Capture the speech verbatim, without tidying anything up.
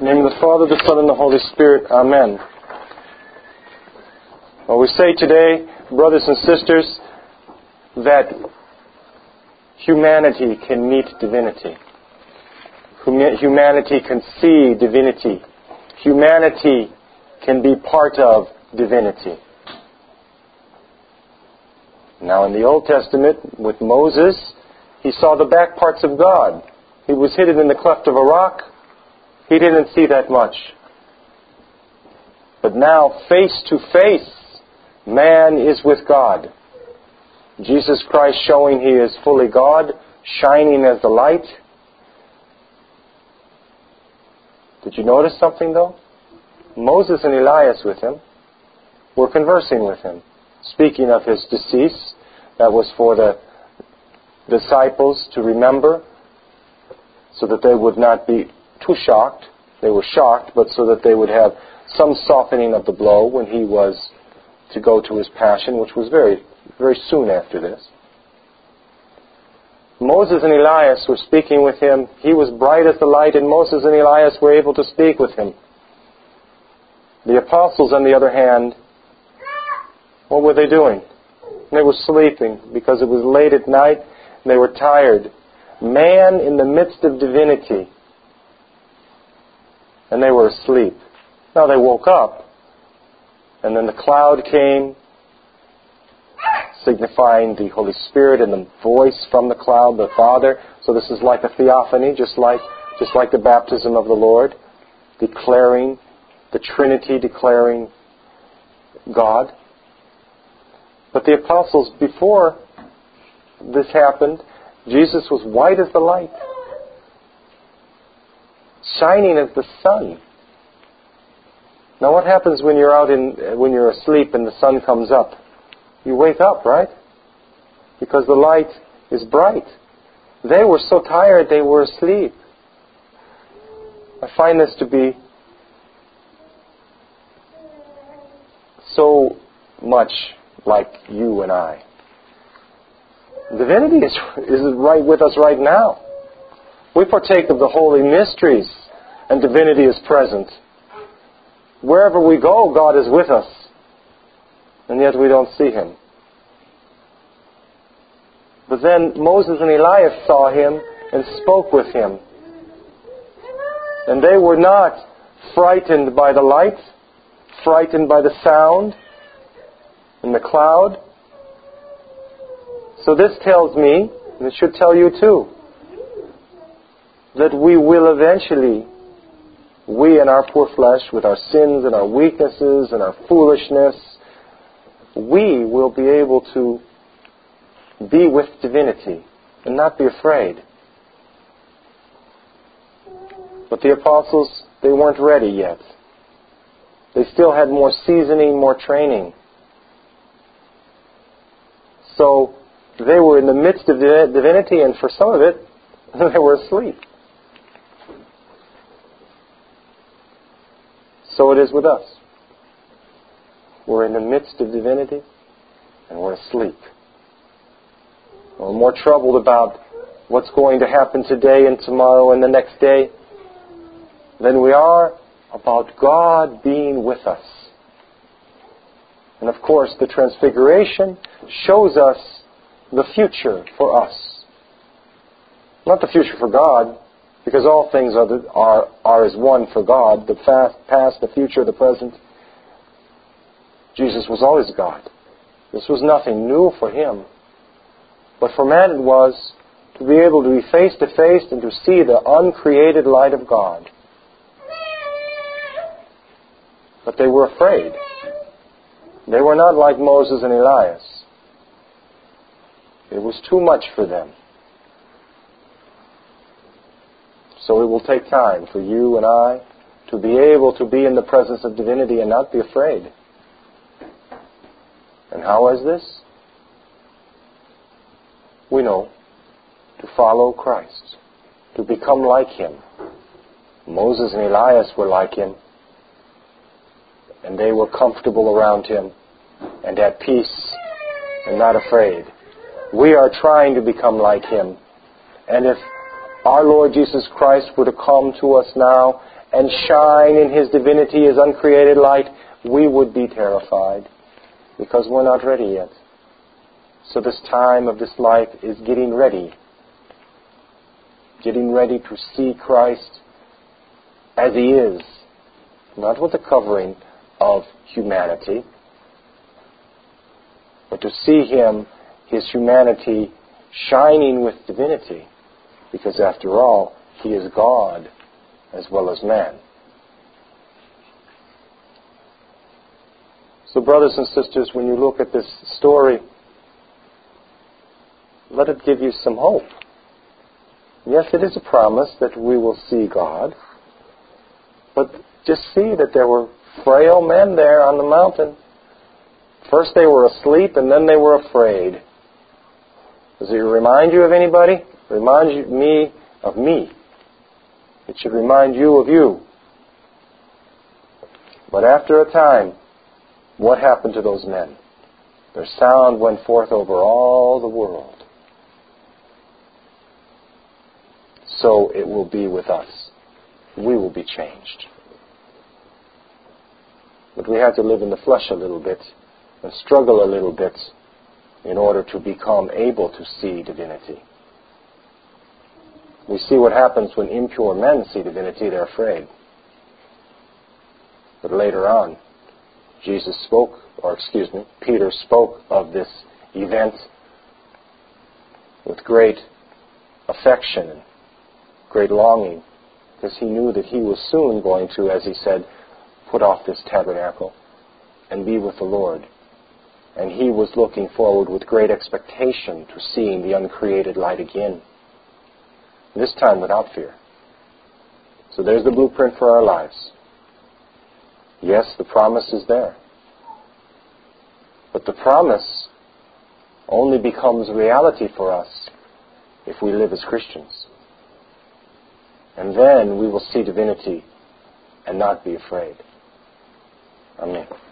In the name of the Father, the Son, and the Holy Spirit. Amen. Well, we say today, brothers and sisters, that humanity can meet divinity. Humanity can see divinity. Humanity can be part of divinity. Now, in the Old Testament, with Moses, he saw the back parts of God. He was hidden in the cleft of a rock. He didn't see that much. But now, face to face, man is with God. Jesus Christ showing He is fully God, shining as the light. Did you notice something, though? Moses and Elias with him were conversing with him, speaking of his decease. That was for the disciples to remember, so that they would not be too shocked. They were shocked, but so that they would have some softening of the blow when he was to go to his passion, which was very, very soon after this. Moses and Elias were speaking with him. He was bright as the light, and Moses and Elias were able to speak with him. The apostles, on the other hand, what were they doing? They were sleeping because it was late at night and they were tired. Man in the midst of divinity, and they were asleep. Now they woke up, and then the cloud came, signifying the Holy Spirit and the voice from the cloud, the Father. So this is like a theophany, just like just like the baptism of the Lord, declaring the Trinity, declaring God. But the apostles, before this happened, Jesus was white as the light, shining as the sun. Now what happens when you're out in, when you're asleep and the sun comes up? You wake up, right? Because the light is bright. They were so tired they were asleep. I find this to be so much like you and I. Divinity is, is right with us right now. We partake of the holy mysteries, and divinity is present. Wherever we go, God is with us, and yet we don't see Him. But then Moses and Elias saw Him and spoke with Him. And they were not frightened by the light, frightened by the sound in the cloud. So this tells me, and it should tell you too, that we will eventually, we and our poor flesh, with our sins and our weaknesses and our foolishness, we will be able to be with divinity and not be afraid. But the apostles, they weren't ready yet. They still had more seasoning, more training. So they were in the midst of divinity, and for some of it, they were asleep. So it is with us. We're in the midst of divinity, and we're asleep. We're more troubled about what's going to happen today and tomorrow and the next day than we are about God being with us. And of course, the Transfiguration shows us the future for us. Not the future for God, because all things are, the, are, are as one for God, the past, past, the future, the present. Jesus was always God. This was nothing new for Him. But for man it was to be able to be face to face and to see the uncreated light of God. But they were afraid. They were not like Moses and Elias. It was too much for them. So it will take time for you and I to be able to be in the presence of divinity and not be afraid. And how is this? We know, to follow Christ, to become like Him. Moses and Elias were like Him, and they were comfortable around Him and at peace and not afraid. We are trying to become like Him. And if our Lord Jesus Christ were to come to us now and shine in His divinity as uncreated light, we would be terrified because we're not ready yet. So this time of this life is getting ready. Getting ready to see Christ as He is, not with the covering of humanity, but to see Him, His humanity, shining with divinity, because after all, He is God as well as man. So brothers and sisters, when you look at this story, let it give you some hope. Yes, it is a promise that we will see God, but just see that there were frail men there on the mountain. First they were asleep and then they were afraid. Does it remind you of anybody? Remind you, me of me. It should remind you of you. But after a time, what happened to those men? Their sound went forth over all the world. So it will be with us. We will be changed. But we have to live in the flesh a little bit and struggle a little bit in order to become able to see divinity. We see what happens when impure men see divinity, they're afraid. But later on, Jesus spoke, or excuse me, Peter spoke of this event with great affection and great longing, because he knew that he was soon going to, as he said, put off this tabernacle and be with the Lord. And he was looking forward with great expectation to seeing the uncreated light again, this time without fear. So there's the blueprint for our lives. Yes, the promise is there. But the promise only becomes reality for us if we live as Christians. And then we will see divinity and not be afraid. Amen.